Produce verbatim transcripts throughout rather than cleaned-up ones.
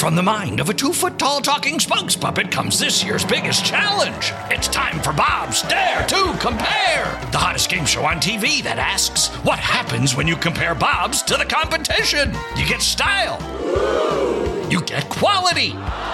From the mind of a two-foot-tall talking spokes puppet comes this year's biggest challenge. It's time for Bob's Dare to Compare, the hottest game show on T V that asks, what happens when you compare Bobs to the competition? You get style. You get quality.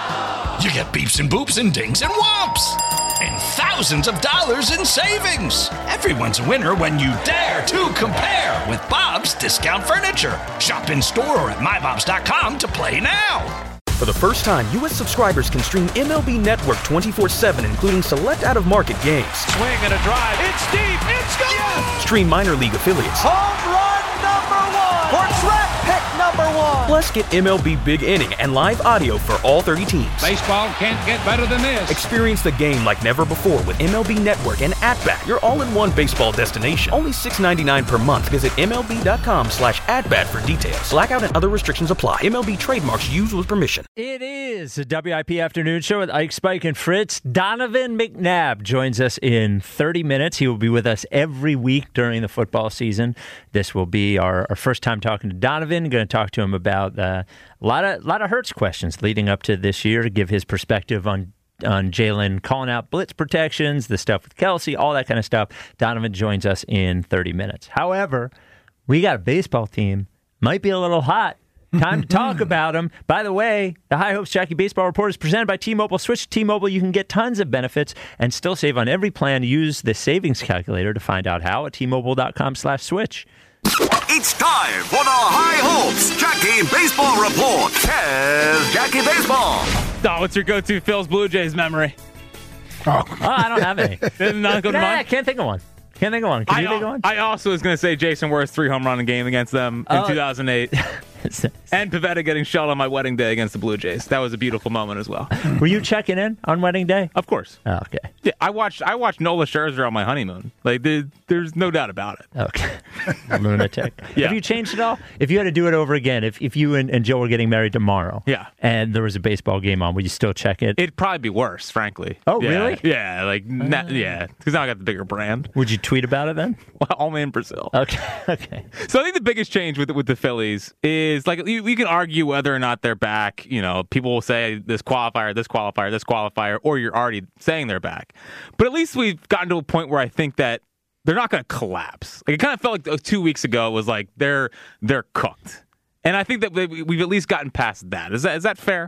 You get beeps and boops and dings and whomps. And thousands of dollars in savings. Everyone's a winner when you dare to compare with Bob's Discount Furniture. Shop in store or at my bobs dot com to play now. For the first time, U S subscribers can stream M L B Network twenty-four seven, including select out-of-market games. Swing and a drive. It's deep. It's gone. Yes. Stream minor league affiliates. Home run number one. Or draft pick number one. Plus, get M L B Big Inning and live audio for all thirty teams. Baseball can't get better than this. Experience the game like never before with M L B Network and At-Bat, your all-in-one baseball destination. Only six dollars and ninety-nine cents per month. Visit M L B dot com slash at-bat for details. Blackout and other restrictions apply. M L B trademarks used with permission. It is a W I P Afternoon Show with Ike, Spike, and Fritz. Donovan McNabb joins us in thirty minutes. He will be with us every week during the football season. This will be our, our first time talking to Donovan. Going to talk to him about uh, a lot of lot of Hurts questions leading up to this year, to give his perspective on on Jalen calling out blitz protections, the stuff with Kelsey, all that kind of stuff. Donovan joins us in thirty minutes. However, we got a baseball team. Might be a little hot. Time to talk about them. By the way, the High Hopes Jackie Baseball Report is presented by T-Mobile. Switch to T-Mobile. You can get tons of benefits and still save on every plan. Use the savings calculator to find out how at T Mobile dot com slash switch. It's time for the High Hopes Jackie Baseball Report. Here's Jackie Baseball. Oh, what's your go-to Phil's Blue Jays memory? Oh, I don't have any. Did not go to nah, mind? I can't think of one. Can't think of one. Can I, you think of one? I also was going to say Jason Worth's three home run game against them in oh. two thousand eight. And Pivetta getting shelled on my wedding day against the Blue Jays. That was a beautiful moment as well. Were you checking in on wedding day? Of course. Oh, okay. Yeah, I watched I watched Nola Scherzer on my honeymoon. Like, there, there's no doubt about it. Okay. Lunatic. Yeah. Have you changed it all? If you had to do it over again, if if you and, and Joe were getting married tomorrow, yeah, and there was a baseball game on, would you still check it? It'd probably be worse, frankly. Oh, yeah. really? Yeah, like, uh, not, yeah, because now I got the bigger brand. Would you tweet about it then? Well, only in Brazil. Okay, okay. So I think the biggest change with with the Phillies is, like, we, we can argue whether or not they're back. You know, people will say this qualifier, this qualifier, this qualifier, or you're already saying they're back. But at least we've gotten to a point where I think that they're not going to collapse. Like, it kind of felt like two weeks ago it was like they're they're cooked, and I think that we've at least gotten past that. Is that is that fair?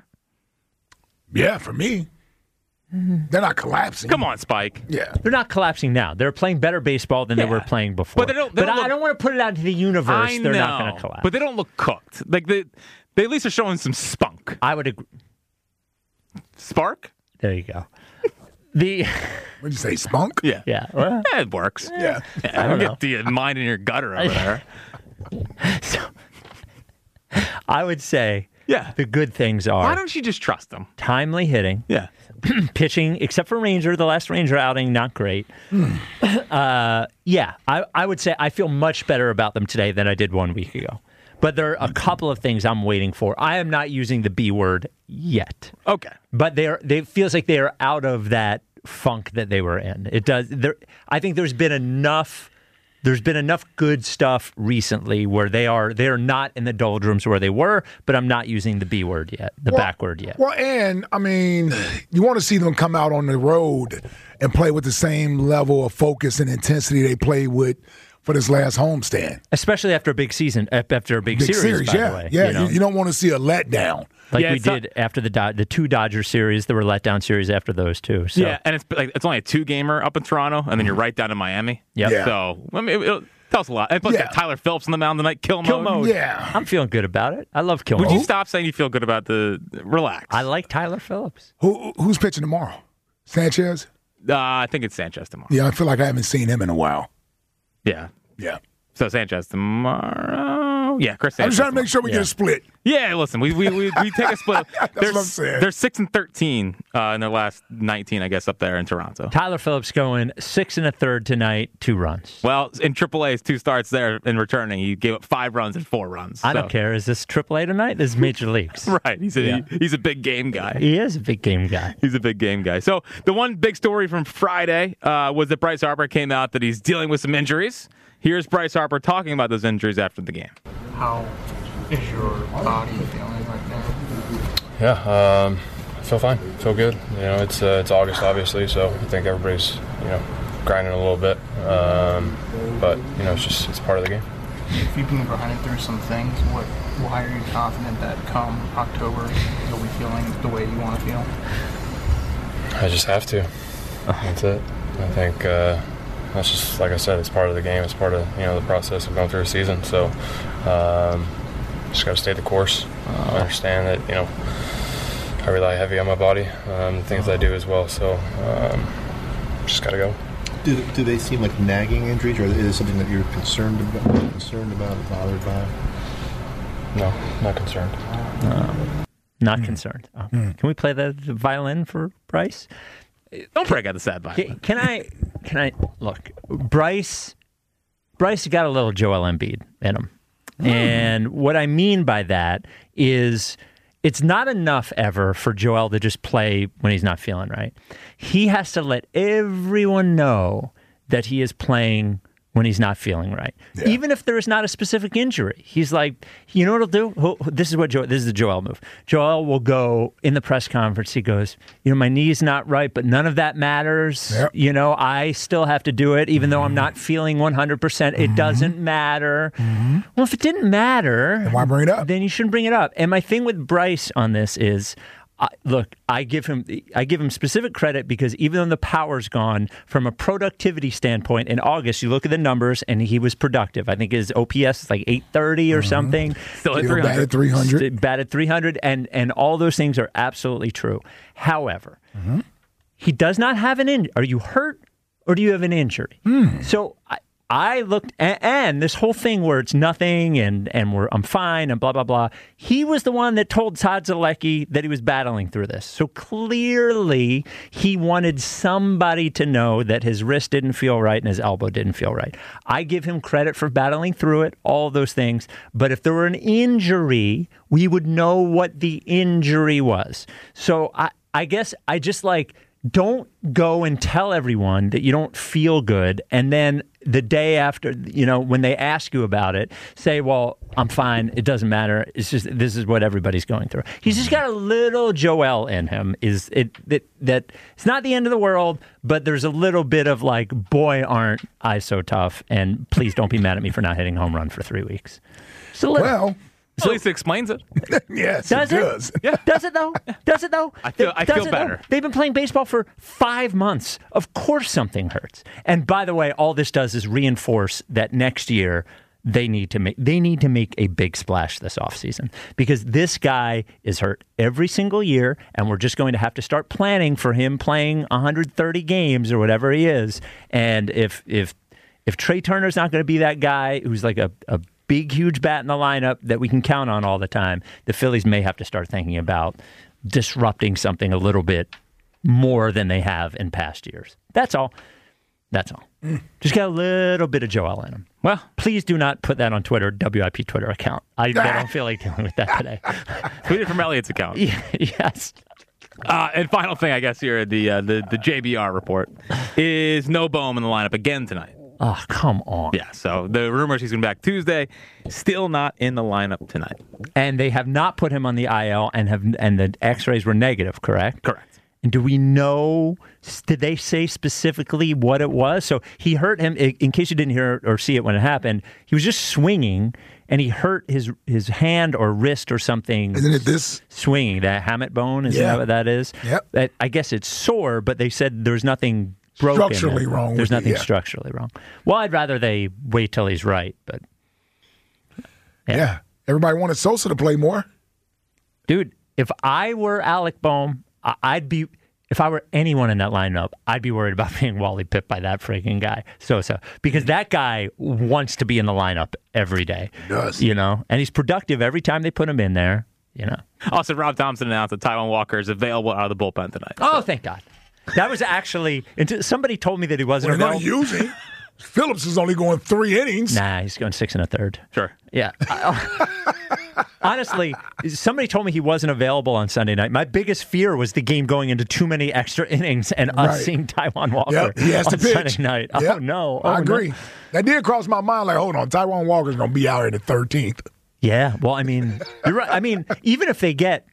Yeah, for me. They're not collapsing. Come on, Spike. Yeah. They're not collapsing now. They're playing better baseball than yeah. they were playing before. But, they don't, they but don't I, look, I don't want to put it out into the universe. I They're know, not going to collapse. But they don't look cooked. Like, they, they at least are showing some spunk. I would agree. Spark? There you go. The What'd you say, spunk? Yeah. Yeah. Well, yeah, it works. Yeah. yeah I don't get the mind in your gutter over there. So, I would say yeah. the good things are... Why don't you just trust them? Timely hitting. Yeah. Pitching, except for Ranger, the last Ranger outing, not great. uh, yeah, I, I would say I feel much better about them today than I did one week ago. But there are a couple of things I'm waiting for. I am not using the B word yet. Okay. But they're they it feels like they are out of that funk that they were in. It does there I think there's been enough There's been enough good stuff recently where they are they are not in the doldrums where they were, but I'm not using the B word yet, the well, back word yet. Well, and, I mean, you want to see them come out on the road and play with the same level of focus and intensity they played with for this last homestand. Especially after a big season, after a big, big series, series, by yeah. the way. Yeah, you, know? you, you don't want to see a letdown. Like yeah, we did not, after the Do- the two Dodger series, there were letdown series after those too. So. Yeah, and it's like it's only a two gamer up in Toronto, and then you're right down in Miami. Yep. Yeah. So I mean, it, tell us a lot. And plus, Yeah. Tyler Phillips on the mound tonight, kill mode. Kill mode. Yeah. I'm feeling good about it. I love kill Would mode. you stop saying you feel good about the relax? I like Tyler Phillips. Who Who's pitching tomorrow? Sanchez? Uh, I think it's Sanchez tomorrow. Yeah, I feel like I haven't seen him in a while. Yeah. Yeah. So Sanchez tomorrow. Yeah, Chris Sanchez. I'm just trying to make sure we Yeah. get a split. Yeah, listen, we we we, we take a split. That's they're, what I'm saying. They're six and thirteen uh, in their last nineteen, I guess, up there in Toronto. Tyler Phillips going six and a third tonight, two runs. Well, in triple A's, two starts there in returning, he gave up five runs and four runs. I so. don't care. Is this triple A tonight? This is Major Leagues. Right, he's a Yeah. he, he's a big game guy. He is a big game guy. He's a big game guy. So the one big story from Friday uh, was that Bryce Harper came out that he's dealing with some injuries. Here's Bryce Harper talking about those injuries after the game. How is your body feeling right now? Yeah, um, I feel fine. I feel good. You know, it's uh, it's August, obviously, so I think everybody's, you know, grinding a little bit. Um, but, you know, it's just it's part of the game. If you've been grinding through some things, what, why are you confident that come October you'll be feeling the way you want to feel? I just have to. That's it. I think uh, that's just, like I said, it's part of the game. It's part of, you know, the process of going through a season. So um, just got to stay the course. I understand that, you know, I rely heavy on my body, um, the things I do as well. So um, just got to go. Do, do they seem like nagging injuries, or is it something that you're concerned about, concerned about, bothered by? No, not concerned. Um, not mm. concerned. Oh. Mm. Can we play the, the violin for Bryce? Don't break out the sad violin. Can, can I? Can I look? Bryce. Bryce got a little Joel Embiid in him, mm. and what I mean by that is, it's not enough ever for Joel to just play when he's not feeling right. He has to let everyone know that he is playing when he's not feeling right. Yeah. Even if there is not a specific injury. He's like, you know what he'll do? He'll, this is what Joel, this is the Joel move. Joel will go in the press conference, he goes, you know, my knee's not right, but none of that matters. Yep. You know, I still have to do it, even mm-hmm. though I'm not feeling one hundred percent. It mm-hmm. doesn't matter. Mm-hmm. Well, if it didn't matter, then why bring it up? Then you shouldn't bring it up. And my thing with Bryce on this is, I, look, I give him I give him specific credit because even though the power's gone, from a productivity standpoint, in August, you look at the numbers, and he was productive. I think his O P S is like eight thirty or mm-hmm. something. Still at three hundred. Batted three hundred. Batted three hundred, and, and all those things are absolutely true. However, mm-hmm. he does not have an injury. Are you hurt, or do you have an injury? Mm. So I, I looked, and, and this whole thing where it's nothing and, and we're, I'm fine and blah, blah, blah. He was the one that told Todd Zalecki that he was battling through this. So clearly he wanted somebody to know that his wrist didn't feel right and his elbow didn't feel right. I give him credit for battling through it, all those things. But if there were an injury, we would know what the injury was. So I, I guess I just like, don't go and tell everyone that you don't feel good, and then the day after, you know, when they ask you about it, say, well, I'm fine, it doesn't matter, it's just, this is what everybody's going through. He's just got a little Joel in him. Is it that, that it's not the end of the world, but there's a little bit of like, boy, aren't I so tough, and please don't be mad at me for not hitting home run for three weeks. So well... So, at least it explains it. Yes, does it, it does. Yeah. Does it, though? Does it, though? I feel, I feel better. Though? They've been playing baseball for five months. Of course something hurts. And by the way, all this does is reinforce that next year they need to make they need to make a big splash this offseason, because this guy is hurt every single year, and we're just going to have to start planning for him playing one hundred thirty games or whatever he is. And if if if Trey Turner's not going to be that guy who's like a, a big, huge bat in the lineup that we can count on all the time, the Phillies may have to start thinking about disrupting something a little bit more than they have in past years. That's all. That's all. Mm. Just got a little bit of Joel in him. Well, please do not put that on Twitter, W I P Twitter account. I, I don't feel like dealing with that today. Tweet it from Elliot's account. Yeah, yes. Uh, and final thing, I guess, here, the, uh, the the J B R report is no Bohm in the lineup again tonight. Oh, come on. Yeah, so the rumors he's going to be back Tuesday, still not in the lineup tonight. And they have not put him on the I L, and have and the x-rays were negative, correct? Correct. And do we know, did they say specifically what it was? So he hurt him, in case you didn't hear or see it when it happened, he was just swinging, and he hurt his his hand or wrist or something. Isn't it this? Swinging, that hamate bone, is yeah. that what that is? Yep. I guess it's sore, but they said there's nothing broken. Structurally wrong. There's nothing it, yeah. structurally wrong. Well, I'd rather they wait till he's right, but yeah. yeah. Everybody wanted Sosa to play more. Dude, if I were Alec Bohm, I'd be. If I were anyone in that lineup, I'd be worried about being Wally Pipp by that freaking guy, Sosa, because that guy wants to be in the lineup every day. He does. You know, and he's productive every time they put him in there. You know. Also, Rob Thompson announced that Taijuan Walker is available out of the bullpen tonight. Oh, so. Thank God. That was actually, somebody told me that he wasn't well, available. Not using. Phillips is only going three innings. Nah, he's going six and a third. Sure. Yeah. Honestly, somebody told me he wasn't available on Sunday night. My biggest fear was the game going into too many extra innings and us right. seeing Taijuan Walker yep, he has on to pitch. Sunday night. Yep. Oh, no. Oh, I agree. No. That did cross my mind, like, hold on, Taijuan Walker's going to be out here the thirteenth. Yeah, well, I mean, you're right. I mean, even if they get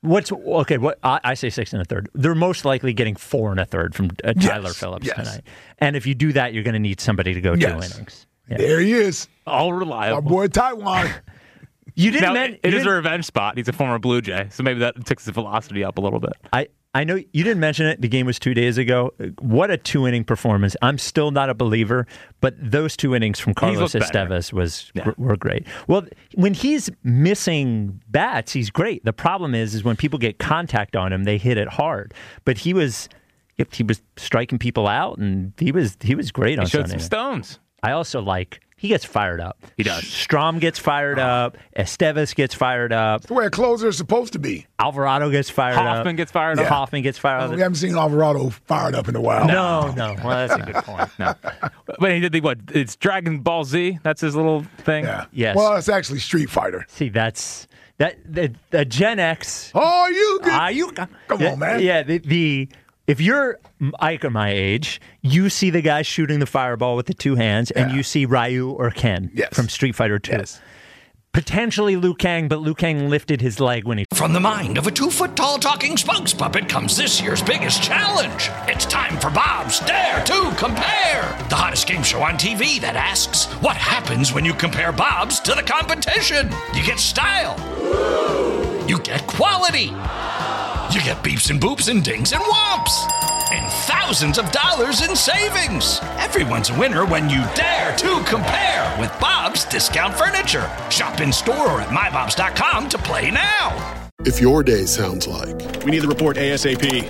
What's okay? What I, I say six and a third. They're most likely getting four and a third from uh, Tyler Yes, Phillips yes. tonight. And if you do that, you're going to need somebody to go Yes. two innings. Yeah. There he is. All Our reliable. boy Taiwan. You didn't. Now, men- it you is a didn't- revenge spot. He's a former Blue Jay, so maybe that takes the velocity up a little bit. I. I know you didn't mention it. The game was two days ago. What a two-inning performance. I'm still not a believer, but those two innings from Carlos looked better. Estevez was Yeah. were great. Well, when he's missing bats, he's great. The problem is, is when people get contact on him, they hit it hard. But he was, he was striking people out, and he was he was great on He showed Sunday. some stones. I also like he gets fired up. He does. Strom gets fired up. Estevez gets fired up. That's the way a closer is supposed to be. Alvarado gets fired up. Hoffman gets fired Yeah. up. Hoffman gets fired We up. haven't seen Alvarado fired up in a while. No, no. Well, that's a good point. No. But he did the what? It's Dragon Ball Z. That's his little thing. Yeah. Yes. Well, it's actually Street Fighter. See, that's that the, the Gen X. Oh, you good? Ah, you Come yeah, on, man. Yeah, the, the if you're Ike or my age, you see the guy shooting the fireball with the two hands, and Yeah. you see Ryu or Ken Yes. from Street Fighter two. Yes. Potentially Liu Kang, but Liu Kang lifted his leg when he. From the mind of a two-foot-tall talking spokes puppet comes this year's biggest challenge. It's time for Bob's Dare to Compare, the hottest game show on T V that asks, what happens when you compare Bob's to the competition? You get style. You get quality. You get beeps and boops and dings and whomps. And thousands of dollars in savings. Everyone's a winner when you dare to compare with Bob's Discount Furniture. Shop in store or at my bobs dot com to play now. If your day sounds like We need the report ASAP.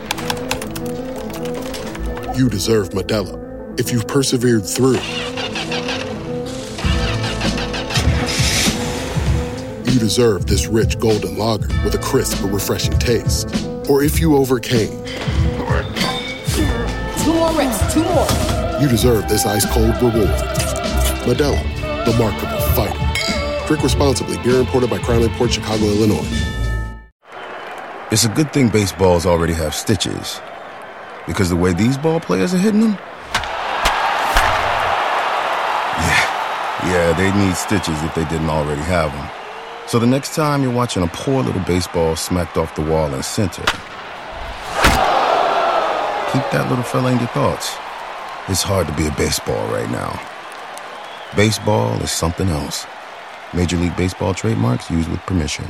you deserve Modelo, if you've persevered through, you deserve this rich golden lager with a crisp but refreshing taste. Or if you overcame, Two more reps, two more. you deserve this ice-cold reward. Modelo, the mark of a fighter. Drink responsibly. Beer imported by Crown Port Chicago, Illinois. It's a good thing baseballs already have stitches. Because the way these ball players are hitting them? Yeah, yeah, they need stitches if they didn't already have them. So the next time you're watching a poor little baseball smacked off the wall in center, keep that little fella in your thoughts. It's hard to be a baseball right now. Baseball is something else. Major League Baseball trademarks used with permission.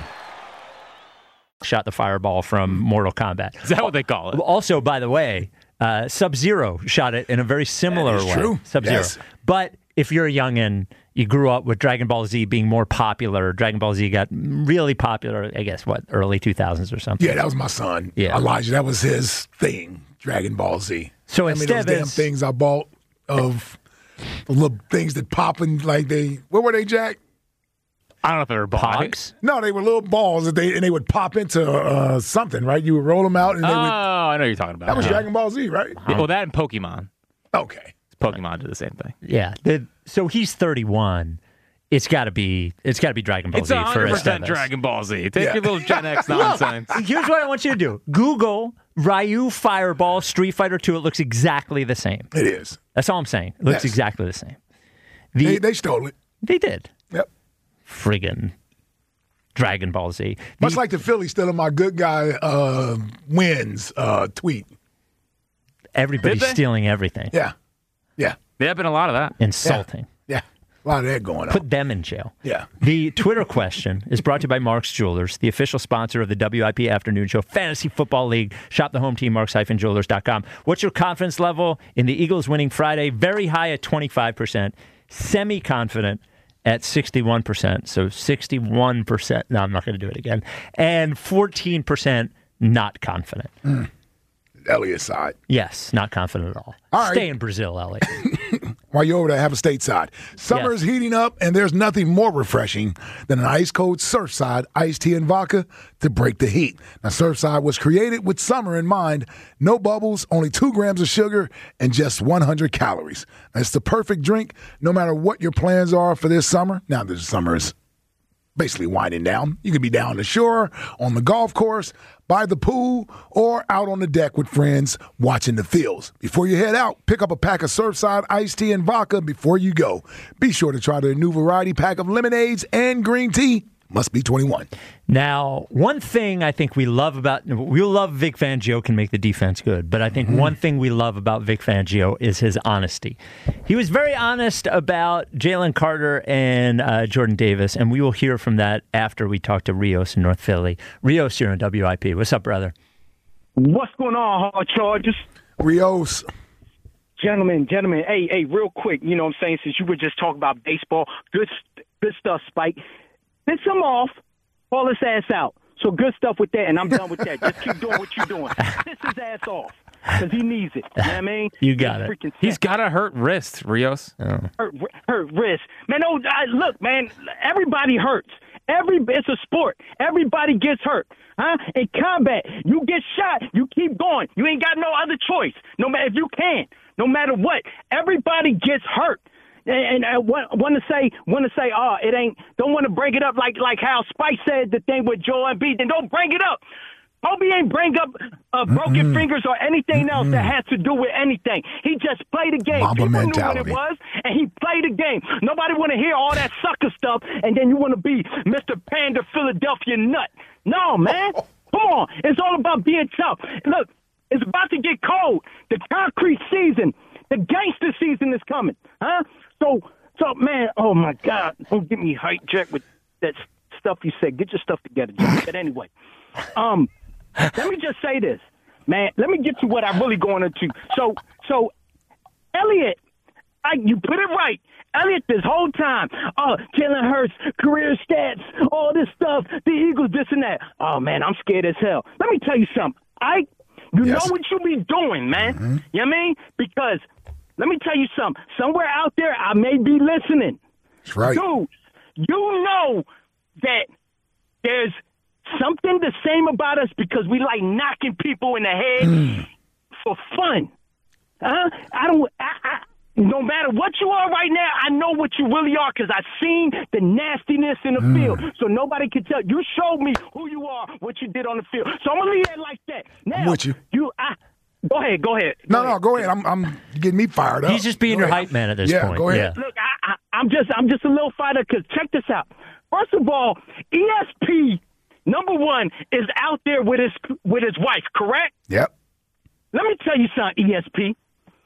Shot the fireball from Mortal Kombat. Is that what they call it? Also, by the way, uh, Sub-Zero shot it in a very similar That is way. true. Sub-Zero. Yes. But if you're a youngin', you grew up with Dragon Ball Z being more popular. Dragon Ball Z got really popular, I guess, what, early two thousands or something? Yeah, that was my son. Yeah. Elijah, that was his thing, Dragon Ball Z. So I mean, those damn Estevez- things I bought of the little things that popping like they, what were they, Jack? I don't know if they were Pogs? No, they were little balls that they and they would pop into uh, something, right? You would roll them out and they Oh, would. I know what you're talking about. That was Yeah. Dragon Ball Z, right? Yeah, well, that and Pokemon. Okay. Pokemon did the same thing. Yeah. The, so he's thirty-one. It's got to be. It's got to be Dragon Ball It's Z one for hundred percent Estevez. Dragon Ball Z. Take Yeah. your little Gen X nonsense. Here's what I want you to do: Google Ryu Fireball Street Fighter two. It looks exactly the same. It is. That's all I'm saying. It looks Yes. exactly the same. The, They, they stole it. they did. Yep. Friggin' Dragon Ball Z. The- Much like the Phillies stealing my good guy uh, wins uh, tweet. everybody's Did they? stealing everything. Yeah. Yeah. There have been a lot of that. Insulting. Yeah. A lot of that going on. Put them in jail. Yeah. The Twitter question is brought to you by Mark's Jewelers, the official sponsor of the W I P Afternoon Show Fantasy Football League. Shop the home team, marks dash jewelers dot com. What's your confidence level in the Eagles winning Friday? Very high at twenty-five percent, semi-confident at sixty-one percent. So sixty-one percent. No, I'm not going to do it again. And fourteen percent not confident. Mm. Elliot's side. Yes, not confident at all. All right. Stay in Brazil, Elliot. While you're over there, have a stateside. Summer's heating up, and there's nothing more refreshing than an ice-cold Surfside iced tea and vodka to break the heat. Now, Surfside was created with summer in mind. No bubbles, only two grams of sugar, and just one hundred calories. Now, it's the perfect drink no matter what your plans are for this summer. Now, this summer is basically winding down. You can be down the shore, on the golf course, by the pool, or out on the deck with friends watching the fields. Before you head out, pick up a pack of Surfside iced tea and vodka before you go. Be sure to try their new variety pack of lemonades and green tea. must be twenty-one. Now, one thing I think we love about we love Vic Fangio can make the defense good, but I think Mm-hmm. one thing we love about Vic Fangio is his honesty. He was very honest about Jalen Carter and uh, Jordan Davis, and we will hear from that after we talk to Rios in North Philly. Rios here on W I P. What's up, brother? What's going on, Hard Chargers? Rios. Gentlemen, gentlemen, hey, hey, real quick, you know what I'm saying, since you were just talking about baseball, good good stuff, Spike. Piss him off, call his ass out. So good stuff with that, and I'm done with that. Just keep doing what you're doing. Piss his ass off, because he needs it. You know what I mean? You got He's it. freaking He's sick. got a hurt wrist, Rios. Oh. hurt, hurt wrist. Man, no, I, look, man, everybody hurts. Every It's a sport. Everybody gets hurt. Huh? In combat, you get shot, you keep going. You ain't got no other choice. No matter if you can, no matter what. Everybody gets hurt. And, and I want, want to say, want to say, oh, it ain't. Don't want to bring it up like like how Spike said the thing with Joel Embiid. Then don't bring it up. Kobe ain't bring up uh, broken Mm-mm. fingers or anything else Mm-mm. that has to do with anything. He just played the game. Mamba People mentality. knew what it was, and he played the game. Nobody want to hear all that sucker stuff, and then you want to be Mister Panda Philadelphia nut. No, man. Come on. It's all about being tough. Look, it's about to get cold. The concrete season, the gangster season is coming. Huh? So, so man, oh, my God. Don't get me hyped, Jack, with that stuff you said. Get your stuff together, Jack. But anyway, um, let me just say this, man. Let me get to what I'm really going into. So, so Elliot, I, you put it right. Elliot, this whole time, oh, Jalen Hurts, career stats, all this stuff, the Eagles, this and that. Oh, man, I'm scared as hell. Let me tell you something. I, you Yes. know what you be doing, man. Mm-hmm. You know what I mean? Because let me tell you something. Somewhere out there, I may be listening. That's right. Dude, you know that there's something the same about us because we like knocking people in the head for fun. Huh? I don't. I, I, no matter what you are right now, I know what you really are because I've seen the nastiness in the Mm. field. So nobody can tell. You showed me who you are, what you did on the field. So I'm gonna leave it like that. Now, I'm with you. You, I, go ahead. Go ahead. No, no, go ahead. I'm, I'm getting me fired up. He's just being Go your ahead. hype man at this yeah, point. Go ahead. Yeah. Look, I, I, I'm just, I'm just a little fighter because check this out. First of all, E S P number one is out there with his with his wife, correct? Yep. Let me tell you something, E S P.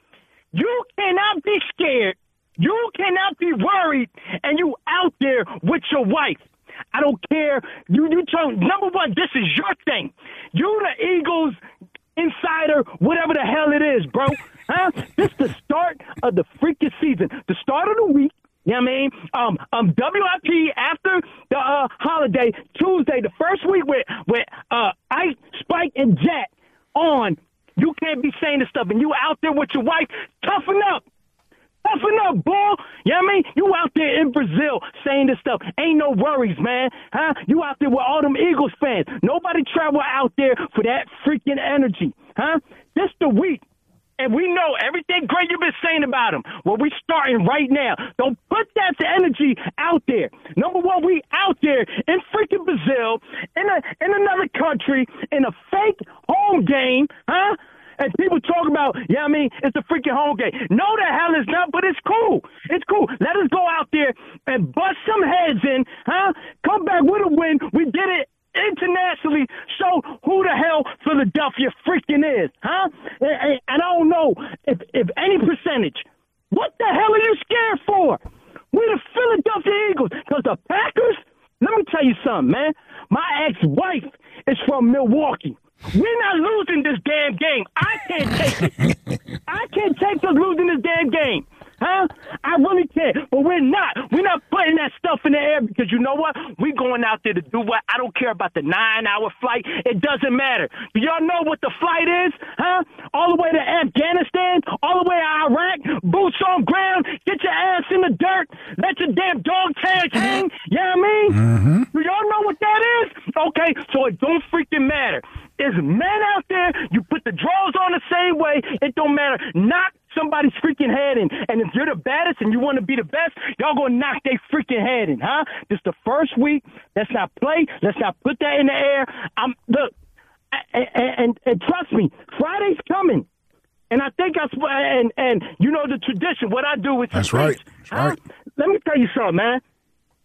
You cannot be scared. You cannot be worried, and you out there with your wife. I don't care. You, you told, number one, this is your thing. You the Eagles insider, whatever the hell it is, bro. Huh? This the start of the freaking season. The start of the week. You know what I mean? Um, um, W I P after the uh, holiday, Tuesday, the first week with, with uh, Ike, Spike, and Jack on. You can't be saying this stuff, and you out there with your wife. Toughen up. Toughen up, boy. You know what I mean? You out there in Brazil saying this stuff. Ain't no worries, man. Huh? You out there with all them Eagles fans. Nobody travel out there for that freaking energy. Huh? This the week. And we know everything great you've been saying about him. Well, we starting right now. Don't put that energy out there. Number one, we out there in freaking Brazil, in a in another country, in a fake home game, huh? And people talk about, yeah, I mean, it's a freaking home game. No, the hell it's not, but it's cool. It's cool. Let us go out there and bust some heads in, huh? Come back with a win. We did it internationally, show who the hell Philadelphia freaking is, huh? And, and I don't know if, if any percentage. What the hell are you scared for? We're the Philadelphia Eagles. Because the Packers, let me tell you something, man. My ex-wife is from Milwaukee. We're not losing this damn game. I can't take it. I can't take us losing this damn game. Huh? I really can't. But we're not. We're not putting that stuff in the air because you know what? We're going out there to do what? I don't care about the nine-hour flight. It doesn't matter. Do y'all know what the flight is? Huh? All the way to Afghanistan, all the way to Iraq, boots on ground, get your ass in the dirt, let your damn dog tags hang. You know what I mean? Mm-hmm. Do y'all know what that is? Okay, so it don't freaking matter. There's men out there, you put the drawers on the same way, it don't matter. Knock somebody's freaking head in. And if you're the baddest and you want to be the best, y'all gonna knock their freaking head in, huh? This the first week. Let's not play. Let's not put that in the air. I'm look, and, and, and trust me, Friday's coming. And I think that's and and you know the tradition. What I do with that's right. That's huh? right. Let me tell you something, man.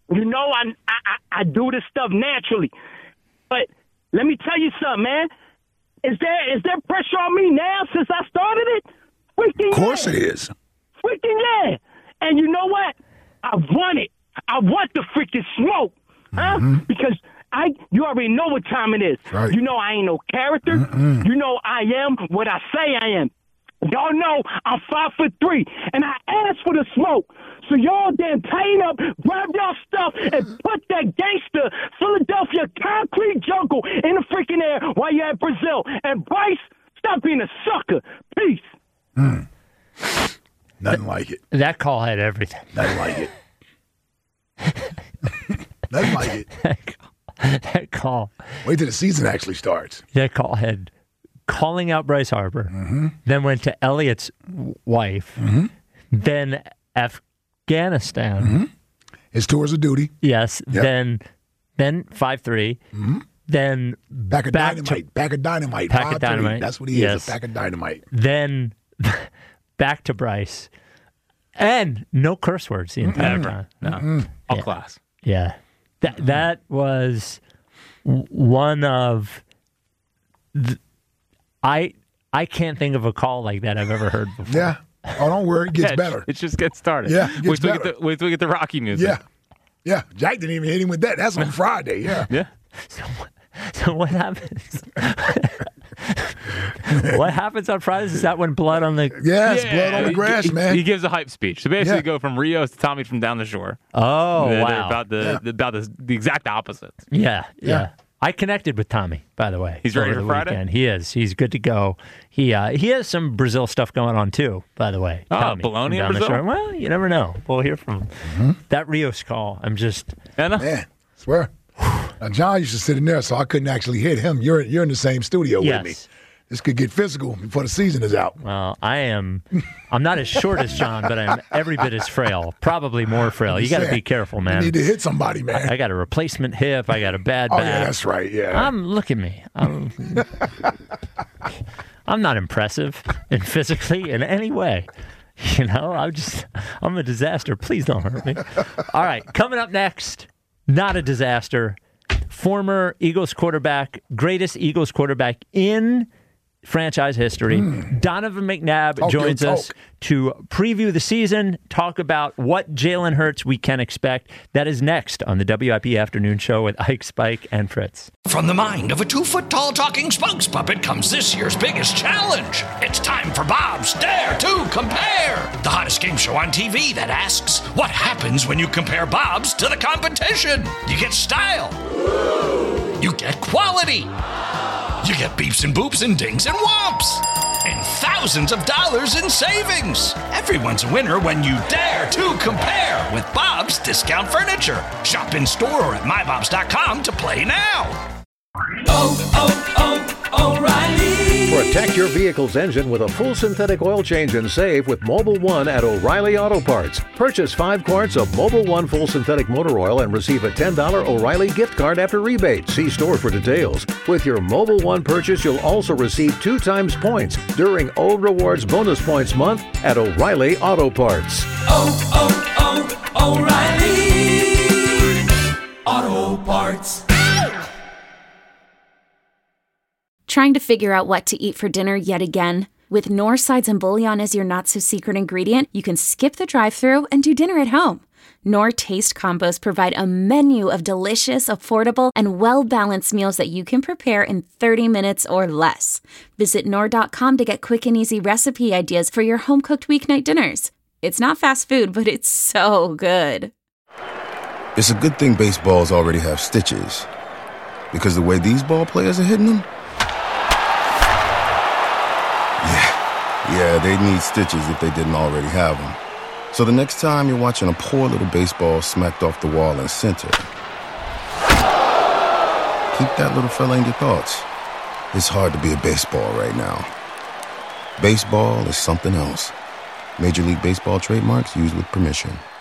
You know, I, I I do this stuff naturally. But let me tell you something, man. Is there is there pressure on me now since I started it? Freaking Of course yeah. it is. Freaking yeah. And you know what? I want it. I want the freaking smoke. Huh? Mm-hmm. Because I, you already know what time it is. Right. You know I ain't no character. Mm-mm. You know I am what I say I am. Y'all know I'm five foot three, and I asked for the smoke. So y'all then tighten up, grab y'all stuff, and put that gangster Philadelphia concrete jungle in the freaking air while you're at Brazil. And Bryce, stop being a sucker. Peace. Mm. Nothing like it. That call had everything. Nothing like it. Nothing like it. that, call, that call. Wait till the season actually starts. That call had calling out Bryce Harper, mm-hmm. then went to Elliott's wife, mm-hmm. then Afghanistan. Mm-hmm. His tours of duty. Yes. Yep. Then then five three. Mm-hmm. Then back of back dynamite. To, back of dynamite. Pack of dynamite. That's what he yes. is, a pack of dynamite. Then back to Bryce. And no curse words the entire Mm-mm. time. No. Mm-mm. All yeah. class. Yeah. That that was one of the, I I can't think of a call like that I've ever heard before. Yeah. Oh, don't worry. It gets yeah, better. It just gets started. Yeah, it gets wait, till better. we get the, wait till we get the Rocky music. Yeah. Yeah. Jack didn't even hit him with that. That's on Friday. Yeah. Yeah. So, so what happens? What happens on Fridays? Is that when blood on the yeah, it's yeah. blood on the grass, he, man. He gives a hype speech. So basically, Yeah. go from Rios to Tommy from down the shore. Oh, they're, wow. They're about the Yeah. about the, the exact opposite. Yeah, yeah, Yeah. I connected with Tommy, by the way. He's ready over for the Friday? weekend. He is. He's good to go. He uh, he has some Brazil stuff going on too, by the way. Oh, Tommy, bologna from in down the Brazil? shore. Well, you never know. We'll hear from Mm-hmm. that Rios call. I'm just Anna? Man, swear. Now, John used to sit in there, so I couldn't actually hit him. You're you're in the same studio yes. with me. This could get physical before the season is out. Well, I am. I'm not as short as John, but I'm every bit as frail. Probably more frail. You got to be careful, man. You need to hit somebody, man. I, I got a replacement hip. I got a bad oh back. yeah, that's right. Yeah. I'm look at me. I'm, I'm not impressive and physically in any way. You know, I'm just I'm a disaster. Please don't hurt me. All right, coming up next, not a disaster. Former Eagles quarterback, greatest Eagles quarterback in franchise history. Mm. Donovan McNabb talk joins talk. us to preview the season, talk about what Jalen Hurts we can expect. That is next on the W I P Afternoon Show with Ike, Spike, and Fritz. From the mind of a two-foot-tall talking spokes puppet comes this year's biggest challenge. It's time for Bob's Dare to Compare, the hottest game show on T V that asks, what happens when you compare Bob's to the competition? You get style. You get quality. You get beeps and boops and dings and whomps. And thousands of dollars in savings. Everyone's a winner when you dare to compare with Bob's Discount Furniture. Shop in store or at my bobs dot com to play now. Oh, oh, oh, O'Reilly. Protect your vehicle's engine with a full synthetic oil change and save with Mobil one at O'Reilly Auto Parts. Purchase five quarts of Mobil one full synthetic motor oil and receive a ten dollars O'Reilly gift card after rebate. See store for details. With your Mobil one purchase, you'll also receive two times points during O Rewards Bonus Points Month at O'Reilly Auto Parts. Oh, oh, oh, O'Reilly Auto Parts. Trying to figure out what to eat for dinner yet again? With Knorr Sides and Bouillon as your not-so-secret ingredient, you can skip the drive-thru and do dinner at home. Knorr Taste Combos provide a menu of delicious, affordable, and well-balanced meals that you can prepare in thirty minutes or less. Visit Knorr dot com to get quick and easy recipe ideas for your home-cooked weeknight dinners. It's not fast food, but it's so good. It's a good thing baseballs already have stitches. Because the way these ball players are hitting them, yeah, they'd need stitches if they didn't already have them. So the next time you're watching a poor little baseball smacked off the wall in center, keep that little fella in your thoughts. It's hard to be a baseball right now. Baseball is something else. Major League Baseball trademarks used with permission.